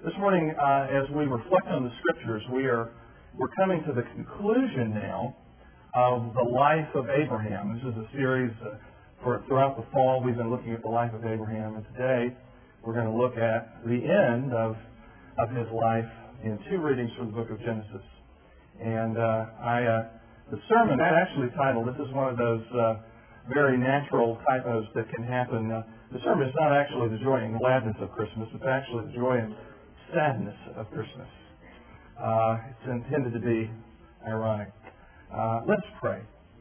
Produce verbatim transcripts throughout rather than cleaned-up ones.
This morning, uh, as we reflect on the Scriptures, we are we're coming to the conclusion now of the life of Abraham. This is a series uh, for throughout the fall. We've been looking at the life of Abraham, and today we're going to look at the end of of his life in two readings from the book of Genesis. And uh, I, uh, the sermon, that actually titled. This is one of those uh, very natural typos that can happen. Uh, the sermon is not actually the joy and gladness of Christmas. It's actually the joy and sadness of Christmas. Uh, it's intended to be ironic. Uh, let's pray.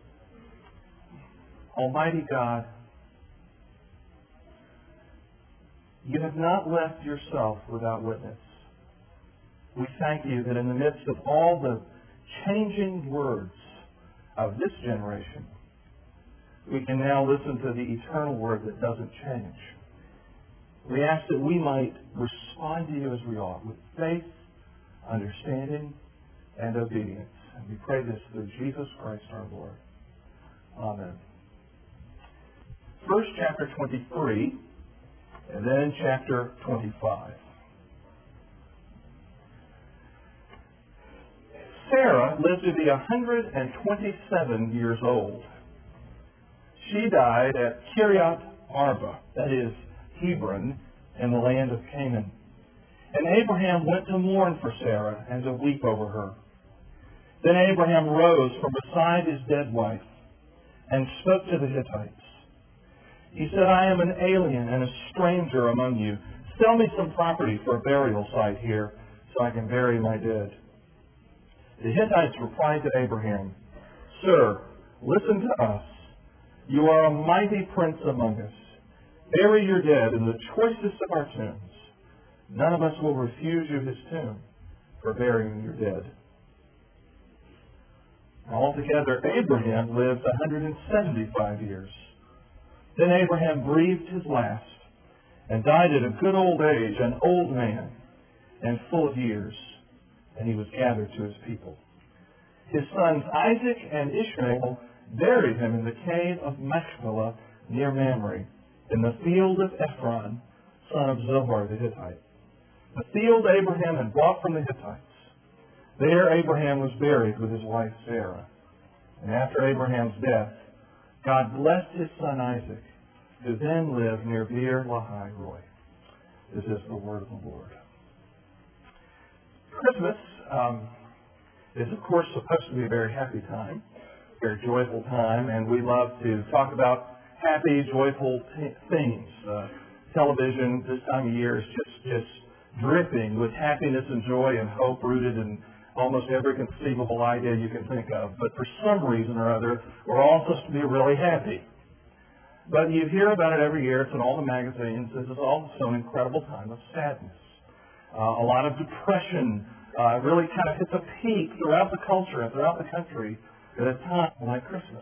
Almighty God, you have not left yourself without witness. We thank you that in the midst of all the changing words of this generation, we can now listen to the eternal word that doesn't change. We ask that we might respond to you as we are, with faith, understanding, and obedience. And we pray this through Jesus Christ our Lord. Amen. First chapter twenty-three, and then chapter twenty-five. Sarah lived to be one hundred twenty-seven years old. She died at Kiryat Arba, that is, Hebron, in the land of Canaan. And Abraham went to mourn for Sarah and to weep over her. Then Abraham rose from beside his dead wife and spoke to the Hittites. He said, I am an alien and a stranger among you. Sell me some property for a burial site here so I can bury my dead. The Hittites replied to Abraham, Sir, listen to us. You are a mighty prince among us. Bury your dead in the choicest of our tombs. None of us will refuse you his tomb for burying your dead. Altogether, Abraham lived one hundred seventy-five years. Then Abraham breathed his last and died at a good old age, an old man and full of years, and he was gathered to his people. His sons Isaac and Ishmael buried him in the cave of Machpelah near Mamre, in the field of Ephron, son of Zohar the Hittite. The field Abraham had bought from the Hittites. There Abraham was buried with his wife Sarah. And after Abraham's death, God blessed his son Isaac, who then lived near Beer Lahai Roi. This is the word of the Lord. Christmas um, is, of course, supposed to be a very happy time, a very joyful time, and we love to talk about happy, joyful t- themes. Uh, television this time of year is just, just dripping with happiness and joy and hope rooted in almost every conceivable idea you can think of. But for some reason or other, we're all supposed to be really happy. But you hear about it every year. It's in all the magazines. This is also an incredible time of sadness. Uh, a lot of depression uh, really kind of hits a peak throughout the culture and throughout the country at a time like Christmas.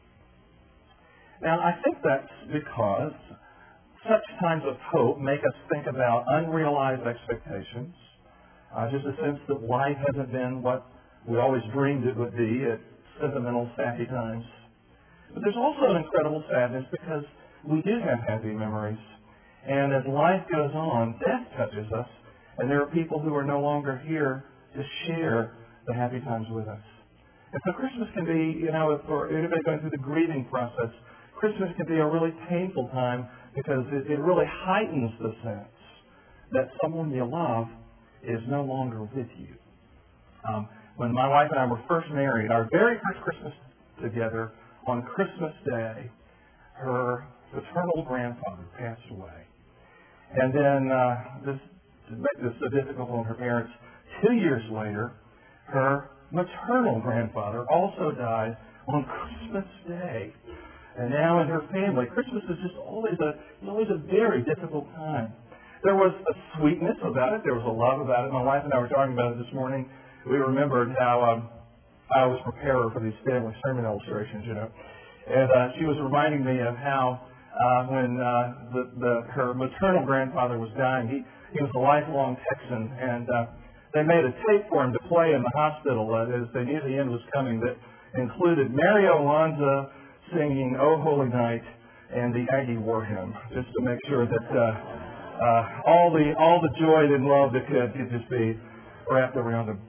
Now, I think that's because such times of hope make us think about unrealized expectations, uh, just a sense that life hasn't been what we always dreamed it would be at sentimental, sappy times. But there's also an incredible sadness because we do have happy memories. And as life goes on, death touches us, and there are people who are no longer here to share the happy times with us. And so Christmas can be, you know, for anybody going through the grieving process, Christmas can be a really painful time because it, it really heightens the sense that someone you love is no longer with you. Um, when my wife and I were first married, our very first Christmas together, on Christmas Day, her paternal grandfather passed away. And then, uh, this, to make this so difficult on her parents, two years later, her maternal grandfather also died on Christmas Day. And now in her family, Christmas is just always a always a very difficult time. There was a sweetness about it. There was a love about it. My wife and I were talking about it this morning. We remembered how um, I was preparer for these family sermon illustrations, you know. And uh, she was reminding me of how uh, when uh, the, the her maternal grandfather was dying, he, he was a lifelong Texan, and uh, they made a tape for him to play in the hospital uh, as they knew the end was coming that included Mario Lanza singing "Oh Holy Night" and the Aggie War Hymn, just to make sure that uh, uh, all the all the joy and love that could, could just be wrapped around him.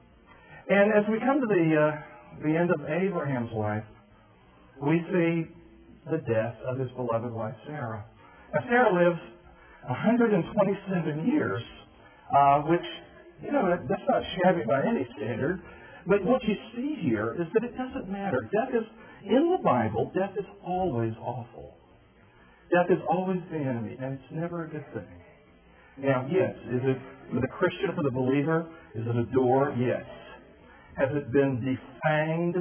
And as we come to the uh, the end of Abraham's life, we see the death of his beloved wife Sarah. Now Sarah lives one hundred twenty-seven years, uh, which, you know, that, that's not shabby by any standard. But what you see here is that it doesn't matter. Death is, in the Bible, death is always awful. Death is always the enemy, and it's never a good thing. Now, yes, is it for the Christian, for the believer, is it a door? Yes. Has it been defanged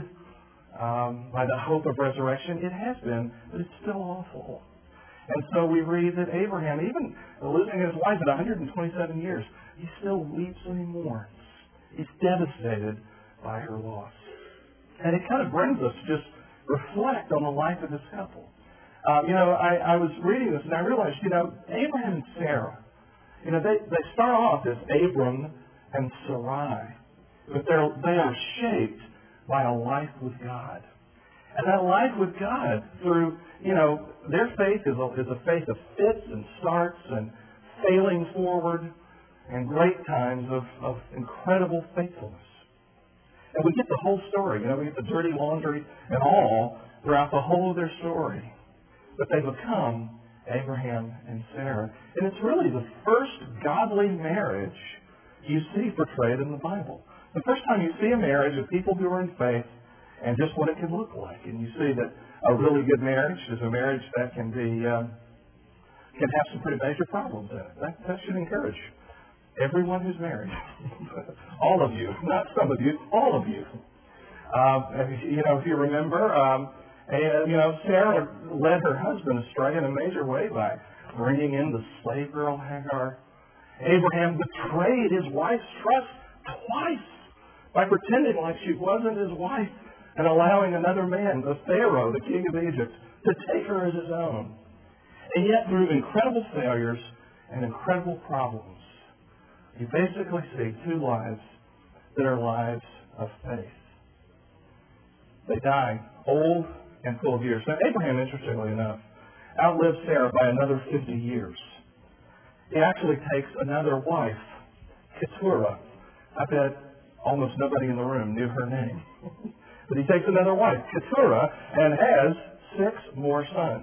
um, by the hope of resurrection? It has been, but it's still awful. And so we read that Abraham, even losing his wife at one hundred twenty-seven years, he still weeps and he mourns. He's devastated by her loss. And it kind of brings us to just reflect on the life of this couple. Uh, you know, I, I was reading this and I realized, you know, Abraham and Sarah, you know, they, they start off as Abram and Sarai, but they're, they are shaped by a life with God. And that life with God through, you know, their faith is a, is a faith of fits and starts and failing forward and great times of, of incredible faithfulness. And we get the whole story. You know, we get the dirty laundry and all throughout the whole of their story. But they become Abraham and Sarah. And it's really the first godly marriage you see portrayed in the Bible. The first time you see a marriage of people who are in faith and just what it can look like. And you see that a really good marriage is a marriage that can be, um, can have some pretty major problems in it. That, that should encourage everyone who's married. All of you. Not some of you. All of you. Um, you know, if you remember, um, and, you know, Sarah led her husband astray in a major way by bringing in the slave girl Hagar. Abraham betrayed his wife's trust twice by pretending like she wasn't his wife and allowing another man, the Pharaoh, the king of Egypt, to take her as his own. And yet, through incredible failures and incredible problems, you basically see two lives that are lives of faith. They die old and full of years. Now, Abraham, interestingly enough, outlived Sarah by another fifty years. He actually takes another wife, Keturah. I bet almost nobody in the room knew her name. But he takes another wife, Keturah, and has six more sons.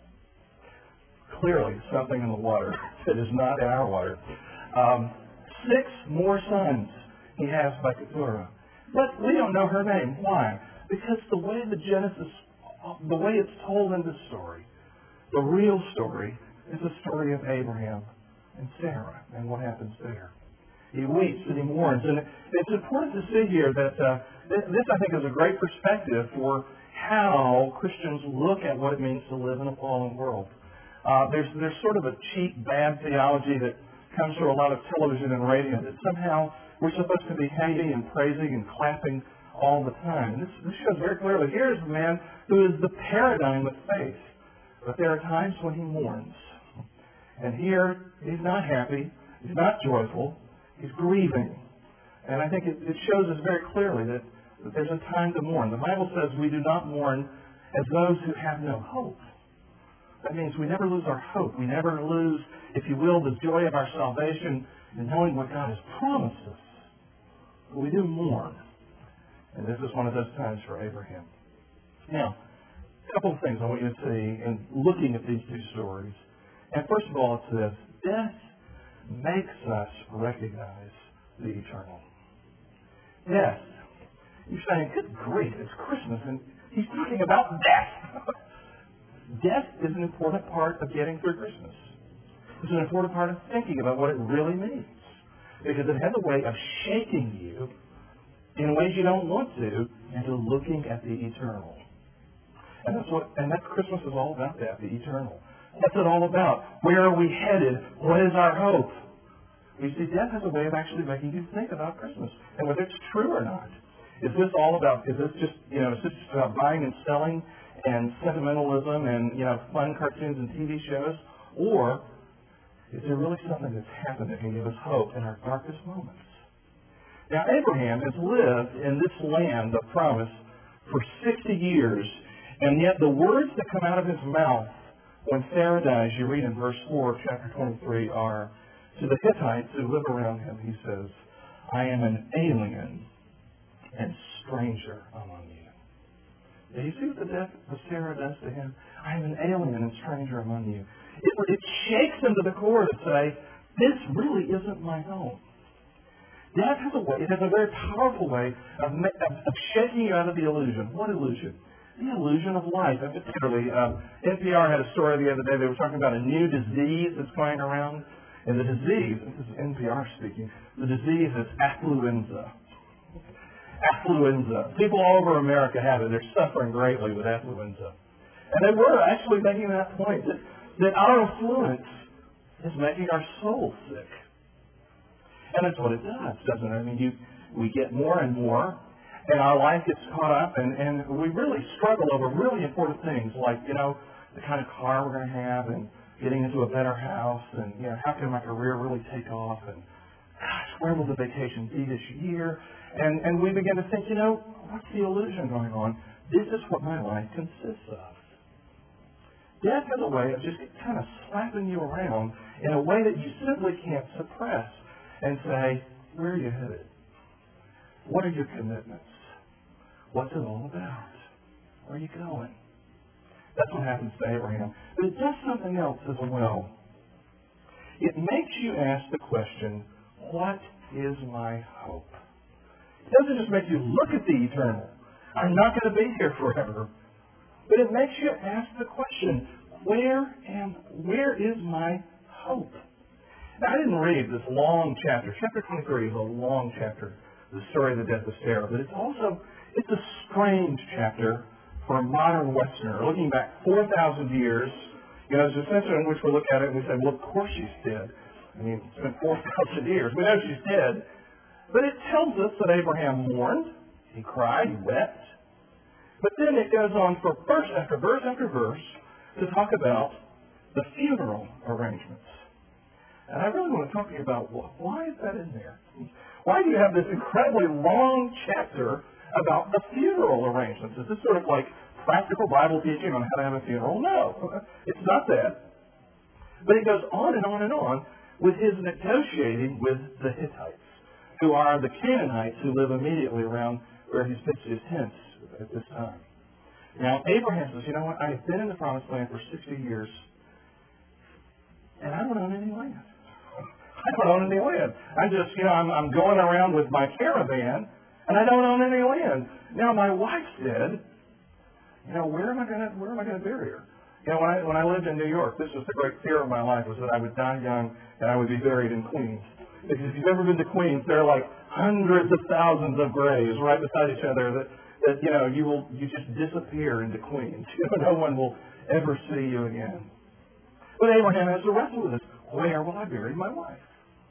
Clearly, something in the water that is not in our water. Um, six more sons he has by Keturah. But we don't know her name. Why? Because the way the Genesis, the way it's told in this story, the real story is the story of Abraham and Sarah and what happens there. He weeps and he mourns. And it's important to see here that uh, this, this, I think, is a great perspective for how Christians look at what it means to live in a fallen world. Uh, there's, there's sort of a cheap, bad theology that comes through a lot of television and radio that somehow we're supposed to be happy and praising and clapping all the time. And this, this shows very clearly, here's a man who is the paradigm of faith. But there are times when he mourns. And here, he's not happy. He's not joyful. He's grieving. And I think it, it shows us very clearly that, that there's a time to mourn. The Bible says we do not mourn as those who have no hope. That means we never lose our hope. We never lose, if you will, the joy of our salvation in knowing what God has promised us. But we do mourn. And this is one of those times for Abraham. Now, a couple of things I want you to see in looking at these two stories. And first of all, it's this. Death makes us recognize the eternal. Death. You're saying, good grief, it's Christmas, and he's talking about death. Death is an important part of getting through Christmas. It's an important part of thinking about what it really means. Because it has a way of shaking you in ways you don't want to into looking at the eternal. And that's what and that's Christmas is all about, that, the eternal. What's it all about? Where are we headed? What is our hope? You see, death has a way of actually making you think about Christmas and whether it's true or not. Is this all about, is this just, you know, is this just about buying and selling and sentimentalism and, you know, fun cartoons and T V shows? Or is there really something that's happened that can give us hope in our darkest moments? Now, Abraham has lived in this land of promise for sixty years, and yet the words that come out of his mouth When Sarah dies, you read in verse four of chapter twenty-three, are to the Hittites who live around him, he says, I am an alien and stranger among you. Do you see what the death of Sarah does to him? I am an alien and stranger among you. It, it shakes him to the core to say, this really isn't my home. Death has a way, it has a very powerful way of, of, of shaking you out of the illusion. What illusion? The illusion of life. And particularly, um, N P R had a story the other day. They were talking about a new disease that's going around. And the disease, this is N P R speaking, the disease is affluenza. Affluenza. People all over America have it. They're suffering greatly with affluenza. And they were actually making that point, that, that our affluence is making our soul sick. And that's what it does, doesn't it? I mean, you, we get more and more, and our life gets caught up, and, and we really struggle over really important things, like, you know, the kind of car we're going to have, and getting into a better house, and, you know, how can my career really take off, and, gosh, where will the vacation be this year? And, and we begin to think, you know, what's the illusion going on? This is what my life consists of. Death has a way of just kind of slapping you around in a way that you simply can't suppress and say, where are you headed? What are your commitments? What's it all about? Where are you going? That's what happens to Abraham. But it does something else as well. It makes you ask the question, what is my hope? It doesn't just make you look at the eternal. I'm not going to be here forever. But it makes you ask the question, where am, where is my hope? Now, I didn't read this long chapter. Chapter twenty-three is a long chapter, the story of the death of Sarah. But it's also, it's a strange chapter for a modern Westerner. Looking back four thousand years, you know, there's a sense in which we look at it and we say, well, of course she's dead. I mean, it's been four thousand years. We know she's dead. But it tells us that Abraham mourned, he cried, he wept. But then it goes on for verse after verse after verse to talk about the funeral arrangements. And I really want to talk to you about why is that in there? Why do you have this incredibly long chapter about the funeral arrangements? Is this sort of like practical Bible teaching on how to have a funeral? No, it's not that. But it goes on and on and on with his negotiating with the Hittites, who are the Canaanites who live immediately around where he's pitched his tents at this time. Now, Abraham says, you know what, I have been in the Promised Land for sixty years, and I don't own any land. I don't own any land. I'm just, you know, I'm, I'm going around with my caravan, and I don't own any land. Now, my wife's dead. You know, where am I going to, where am I going to bury her? You know, when I, when I lived in New York, this was the great fear of my life, was that I would die young and I would be buried in Queens. Because if you've ever been to Queens, there are like hundreds of thousands of graves right beside each other that, that you know, you will, you just disappear into Queens. You know, no one will ever see you again. But Abraham has to wrestle with this. Where will I bury my wife?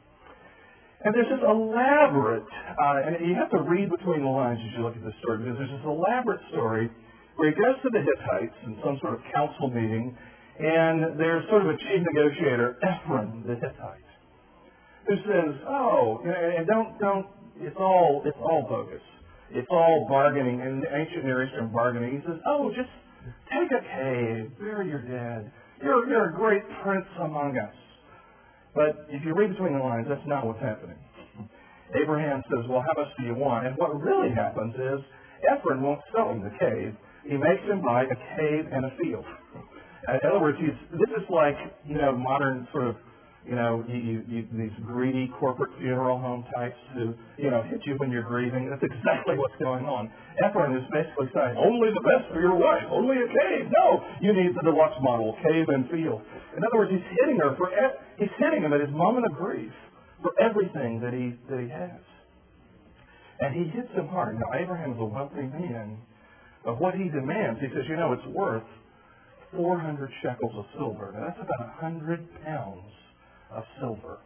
And there's this elaborate, uh, and you have to read between the lines as you look at this story, because there's this elaborate story where he goes to the Hittites in some sort of council meeting, and there's sort of a chief negotiator, Ephron the Hittite, who says, oh, and don't, don't, it's all, it's all bogus. It's all bargaining, and ancient Near Eastern bargaining. He says, oh, just take a cave, bury your dead. You're, you're a great prince among us. But if you read between the lines, that's not what's happening. Abraham says, well, how much do you want? And what really happens is Ephron won't sell him the cave. He makes him buy a cave and a field. In other words, he's, this is like, you know, modern sort of, you know, you, you, you, these greedy corporate funeral home types who, you know, hit you when you're grieving. That's exactly what's going on. Ephron is basically saying, only the best for your wife, only a cave. No, you need the deluxe model, cave and field. In other words, he's hitting her for, he's hitting him at his moment of grief for everything that he, that he has. And he hits him hard. Now, Abraham is a wealthy man, but what he demands, he says, you know, it's worth four hundred shekels of silver. Now, that's about one hundred pounds of silver.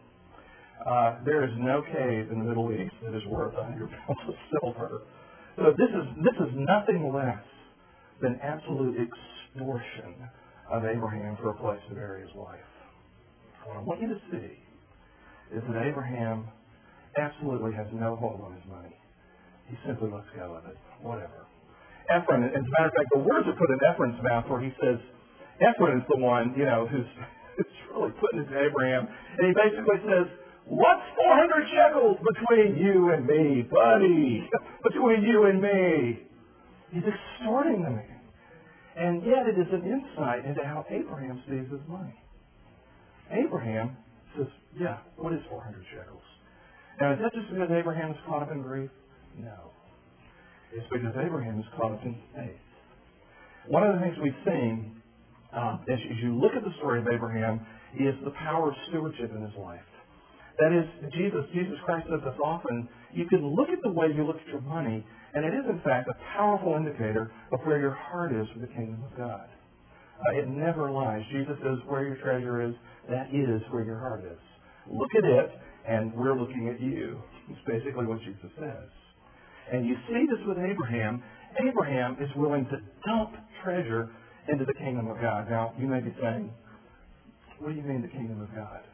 Uh, there is no cave in the Middle East that is worth one hundred pounds of silver. So this is, this is nothing less than absolute extortion of Abraham for a place to bury his wife. What I want you to see is that Abraham absolutely has no hold on his money. He simply lets go of it. Whatever. Ephron, as a matter of fact, the words are put in Ephron's mouth where he says, Ephron is the one, you know, who's, who's really putting it to Abraham. And he basically says, what's four hundred shekels between you and me, buddy? Between you and me. He's extorting the man. And yet it is an insight into how Abraham sees his money. Abraham says, yeah, what is four hundred shekels? Now, is that just because Abraham is caught up in grief? No. It's because Abraham is caught up in faith. One of the things we've seen, uh, as, as you look at the story of Abraham, is the power of stewardship in his life. That is, Jesus, Jesus Christ says this often, you can look at the way you look at your money, and it is, in fact, a powerful indicator of where your heart is for the kingdom of God. Uh, it never lies. Jesus says, where your treasure is, that is where your heart is. Look at it, and we're looking at you. It's basically what Jesus says. And you see this with Abraham. Abraham is willing to dump treasure into the kingdom of God. Now, you may be saying, what do you mean the kingdom of God?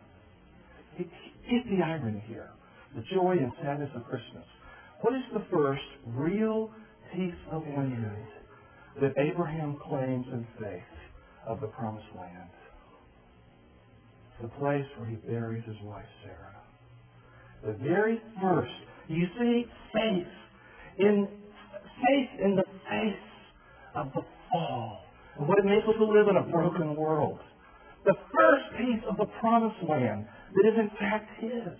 Get the irony here. The joy and sadness of Christmas. What is the first real piece of land that Abraham claims in faith of the promised land? The place where he buries his wife Sarah. The very first. You see, faith in faith in the face of the fall, and what it means to live in a broken world. The first piece of the promised land that is in fact his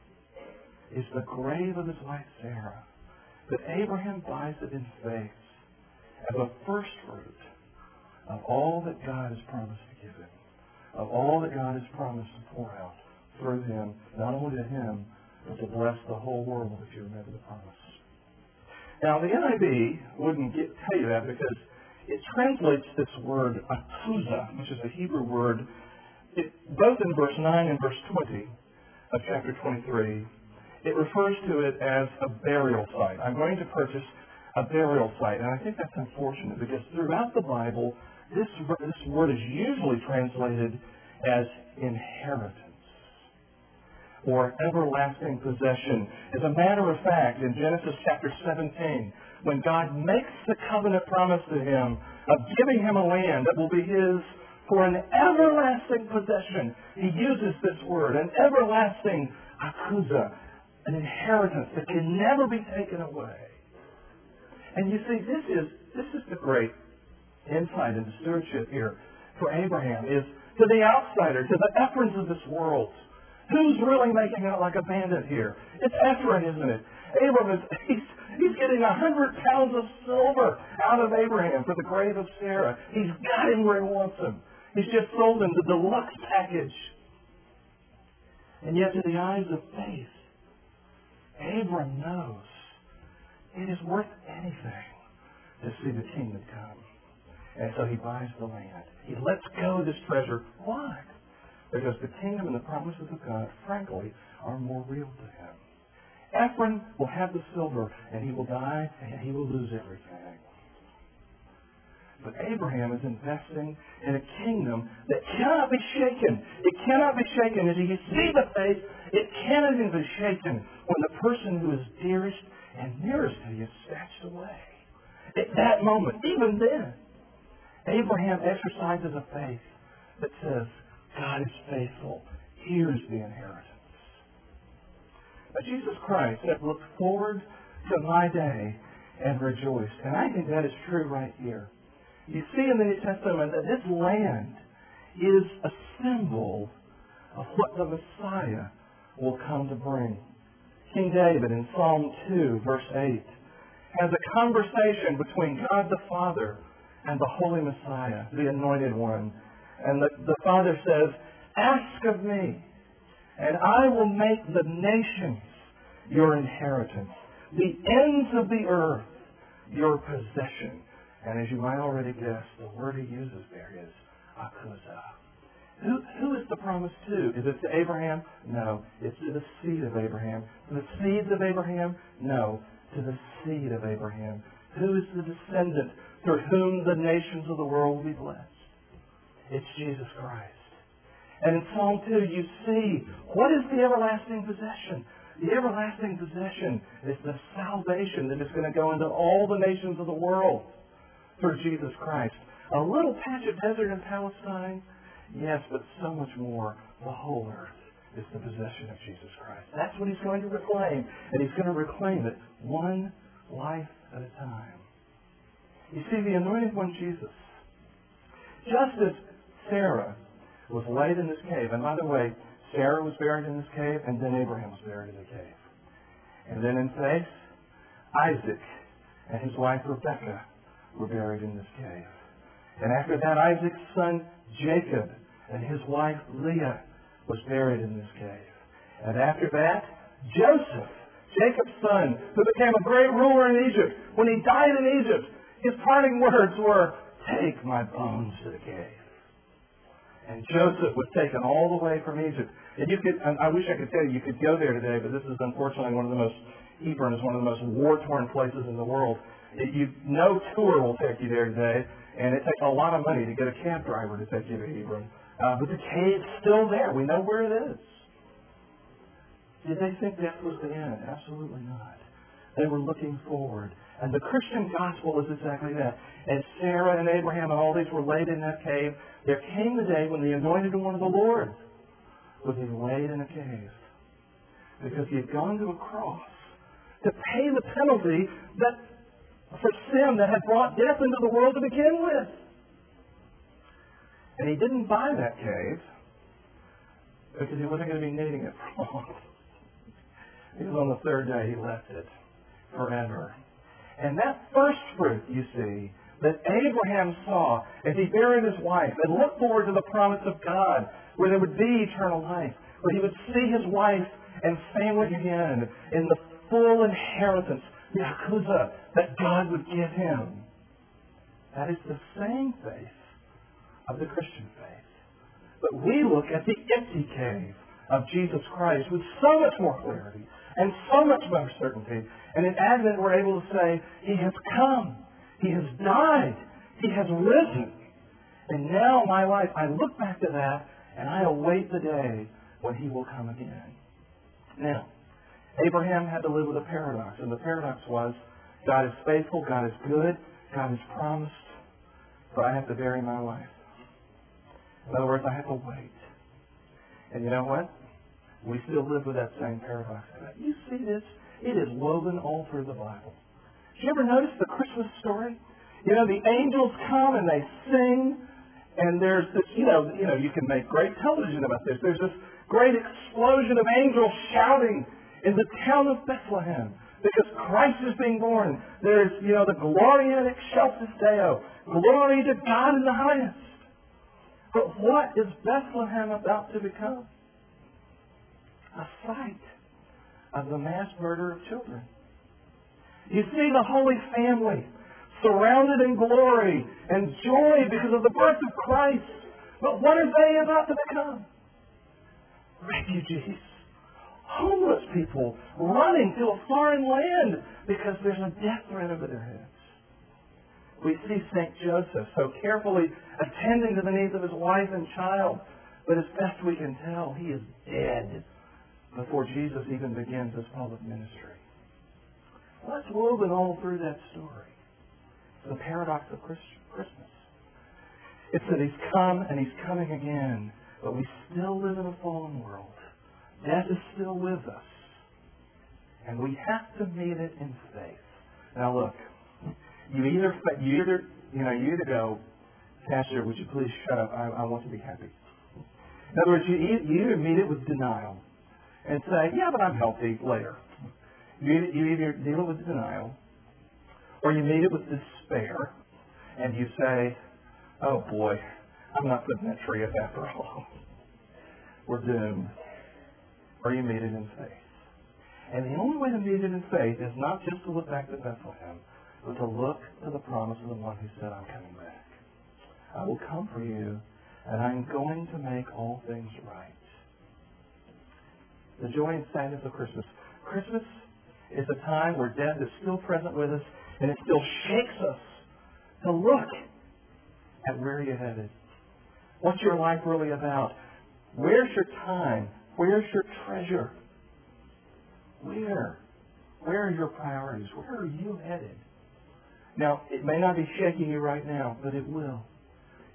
is the grave of his wife Sarah. That Abraham buys it in faith as a first fruit of all that God has promised to give him, of all that God has promised to pour out through him, not only to him, but to bless the whole world, if you remember the promise. Now, the N I V wouldn't get, tell you that because it translates this word akuza, which is a Hebrew word, it, both in verse nine and verse twenty of chapter twenty-three. It refers to it as a burial site. I'm going to purchase a burial site. And I think that's unfortunate because throughout the Bible, this, this word is usually translated as inheritance or everlasting possession. As a matter of fact, in Genesis chapter seventeen, when God makes the covenant promise to him of giving him a land that will be his for an everlasting possession, he uses this word, an everlasting akuza, an inheritance that can never be taken away. And you see, this is this is the great insight into stewardship here for Abraham, is to the outsider, to the Ephrons of this world. Who's really making out like a bandit here? It's Ephron, isn't it? Abraham is, he's, he's getting a hundred pounds of silver out of Abraham for the grave of Sarah. He's got him where he wants him. He's just sold him the deluxe package. And yet to the eyes of faith, Abram knows it is worth anything to see the kingdom come. And so he buys the land. He lets go of this treasure. Why? Because the kingdom and the promises of God, frankly, are more real to him. Ephron will have the silver, and he will die, and he will lose everything. But Abraham is investing in a kingdom that cannot be shaken. It cannot be shaken. As you see the faith, it cannot even be shaken when the person who is dearest and nearest to you is snatched away. At that moment, even then, Abraham exercises a faith that says, God is faithful. Here's the inheritance. But Jesus Christ said, look forward to my day and rejoice. And I think that is true right here. You see in the New Testament that this land is a symbol of what the Messiah will come to bring. King David in Psalm two, verse eight, has a conversation between God the Father and the Holy Messiah, the Anointed One. And the, the Father says, ask of me, and I will make the nations your inheritance, the ends of the earth your possession. And as you might already guess, the word he uses there is akuza. Who, who is the promise to? Is it to Abraham? No. It's to the seed of Abraham. To the seeds of Abraham? No. To the seed of Abraham. Who is the descendant through whom the nations of the world will be blessed? It's Jesus Christ. And in Psalm two, you see, what is the everlasting possession? The everlasting possession is the salvation that is going to go into all the nations of the world through Jesus Christ. A little patch of desert in Palestine? Yes, but so much more. The whole earth is the possession of Jesus Christ. That's what he's going to reclaim. And he's going to reclaim it one life at a time. You see, the anointed one, Jesus, just as Sarah was laid in this cave, and by the way, Sarah was buried in this cave, and then Abraham was buried in the cave. And then in faith, Isaac and his wife Rebekah were buried in this cave. And after that, Isaac's son Jacob and his wife Leah was buried in this cave. And after that, Joseph, Jacob's son, who became a great ruler in Egypt, when he died in Egypt, his parting words were, "Take my bones to the cave." And Joseph was taken all the way from Egypt. And you could, and I wish I could tell you, you could go there today, but this is unfortunately one of the most, Hebron is one of the most war-torn places in the world. It, you, no tour will take you there today, and it takes a lot of money to get a cab driver to take you to Hebron. Uh, but the cave's still there. We know where it is. Did they think death was the end? Absolutely not. They were looking forward. And the Christian gospel is exactly that. As Sarah and Abraham and all these were laid in that cave, there came the day when the anointed one of the Lord would be laid in a cave. Because he had gone to a cross to pay the penalty that for sin that had brought death into the world to begin with. And he didn't buy that cave because he wasn't going to be needing it for long. Because on the third day he left it forever. And that first fruit, you see, that Abraham saw as he buried his wife and looked forward to the promise of God, where there would be eternal life, where he would see his wife and family again in the full inheritance, the Yakuza, that God would give him. That is the same faith of the Christian faith. But we look at the empty cave of Jesus Christ with so much more clarity and so much more certainty. And in Advent we're able to say, He has come. He has died. He has risen. And now my life, I look back to that and I await the day when He will come again. Now, Abraham had to live with a paradox. And the paradox was, God is faithful, God is good, God has promised, but I have to bury my wife. In other words, I have to wait. And you know what? We still live with that same paradox. You see this? It is woven all through the Bible. Did you ever notice the Christmas story? You know, the angels come and they sing, and there's this, you know, you know, you can make great television about this. There's this great explosion of angels shouting in the town of Bethlehem because Christ is being born. There's, you know, the Gloria in excelsis Deo. Glory to God in the highest. But what is Bethlehem about to become? A site of the mass murder of children. You see the Holy Family surrounded in glory and joy because of the birth of Christ. But what are they about to become? Refugees. Homeless people running to a foreign land because there's a death threat over their heads. We see Saint Joseph so carefully attending to the needs of his wife and child, but as best we can tell, he is dead before Jesus even begins his public ministry. What's woven all through that story? The paradox of Christmas. It's that He's come and He's coming again, but we still live in a fallen world. Death is still with us. And we have to meet it in faith. Now look, you either, you either, you know, you either go, Pastor, would you please shut up? I, I want to be happy. In other words, you, you either meet it with denial and say, yeah, but I'm healthy later. You, you either deal with denial, or you meet it with despair, and you say, oh boy, I'm not putting that tree up after all. We're doomed. Or you meet it in faith. And the only way to meet it in faith is not just to look back to Bethlehem, but to look to the promise of the one who said, I'm coming back. I will come for you, and I'm going to make all things right. The joy and sadness of Christmas. Christmas is a time where death is still present with us, and it still shakes us to look at where you're headed. What's your life really about? Where's your time? Where's your treasure? Where? Where are your priorities? Where are you headed? Now, it may not be shaking you right now, but it will.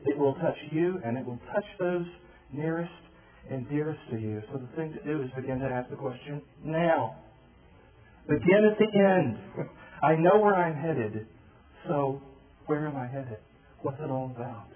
It will touch you, and it will touch those nearest and dearest to you. So the thing to do is begin to ask the question now. Begin at the end. I know where I'm headed. So where am I headed? What's it all about?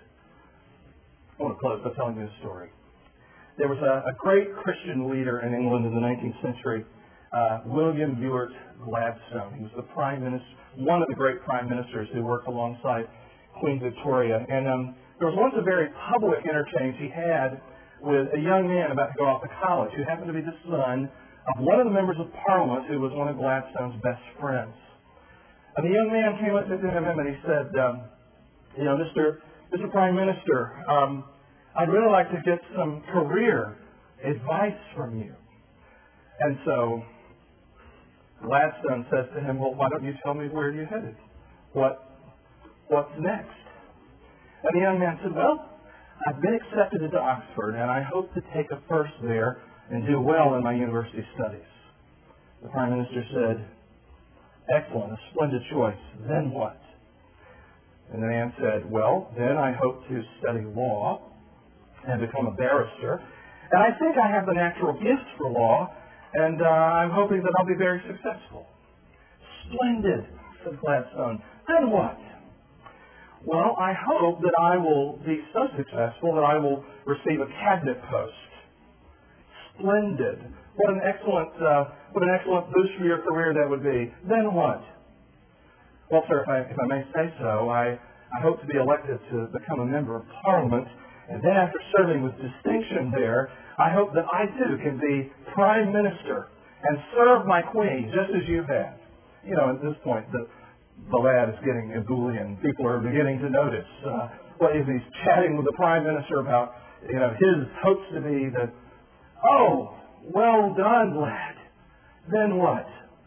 I want to close by telling you a story. There was a, a great Christian leader in England in the nineteenth century, uh, William Ewart Gladstone. He was the prime minister, one of the great prime ministers who worked alongside Queen Victoria. And um, there was once a very public interchange he had with a young man about to go off to college who happened to be the son of one of the members of Parliament who was one of Gladstone's best friends. And the young man came up to him and he said, um, you know, Mister Mister Prime Minister, um, I'd really like to get some career advice from you. And so Gladstone says to him, well, why don't you tell me where you're headed? What, what's next? And the young man said, well, I've been accepted into Oxford, and I hope to take a first there and do well in my university studies. The Prime Minister said, excellent, a splendid choice. Then what? And the man said, well, then I hope to study law and become a barrister. And I think I have the natural gift for law, and uh, I'm hoping that I'll be very successful. Splendid, said Gladstone. Then what? Well, I hope that I will be so successful that I will receive a cabinet post. Splendid. What an excellent, uh, what an excellent boost for your career that would be. Then what? Well, sir, if I, if I may say so, I, I hope to be elected to become a member of Parliament, and then after serving with distinction there, I hope that I too can be Prime Minister and serve my Queen just as you have. You know, at this point, the The lad is getting ebullient. People are beginning to notice. Uh, what is he's chatting with the Prime Minister about, you know, his hopes to be that, oh, well done, lad. Then what?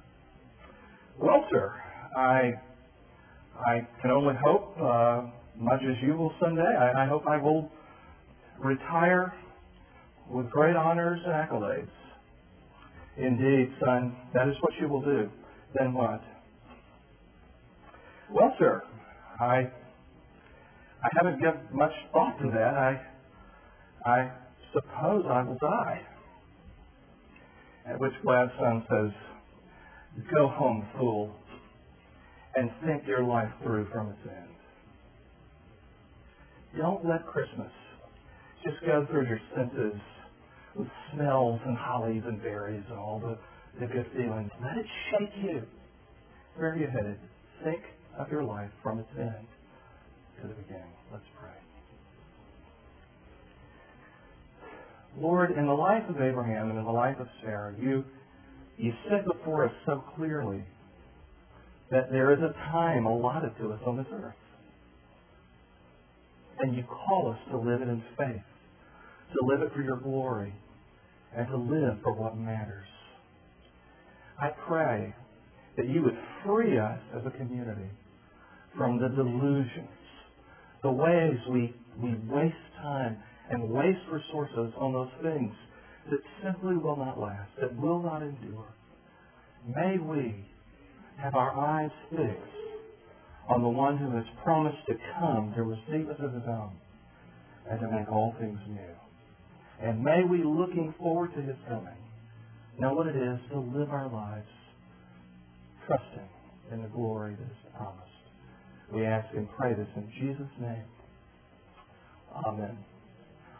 Well, sir, I I can only hope, uh, much as you will someday, I, I hope I will retire with great honors and accolades. Indeed, son, that is what you will do. Then what? Well, sir, I I haven't given much thought to that. I I suppose I will die. At which Gladstone says, go home, fool, and think your life through from its end. Don't let Christmas just go through your senses with smells and hollies and berries and all the, the good feelings. Let it shake you. Where are you headed? Think of your life from its end to the beginning. Let's pray. Lord, in the life of Abraham and in the life of Sarah, you, you said before us so clearly that there is a time allotted to us on this earth. And you call us to live it in faith, to live it for your glory, and to live for what matters. I pray that you would free us as a community from the delusions, the ways we, we waste time and waste resources on those things that simply will not last, that will not endure. May we have our eyes fixed on the one who has promised to come to receive us as his own and to make all things new. And may we, looking forward to his coming, know what it is to live our lives trusting in the glory that is promised. We ask and pray this in Jesus' name. Amen.